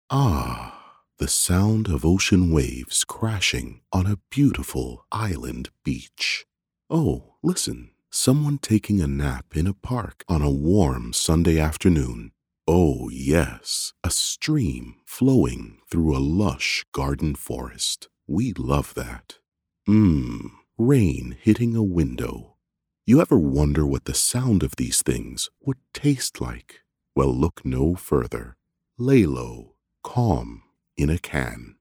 Ah, the sound of ocean waves crashing on a beautiful island beach. Oh, listen, someone taking a nap in a park on a warm Sunday afternoon. Oh, yes, a stream flowing through a lush garden forest. We love that. Rain hitting a window. You ever wonder what the sound of these things would taste like? Well, look no further. Lalo, calm in a can.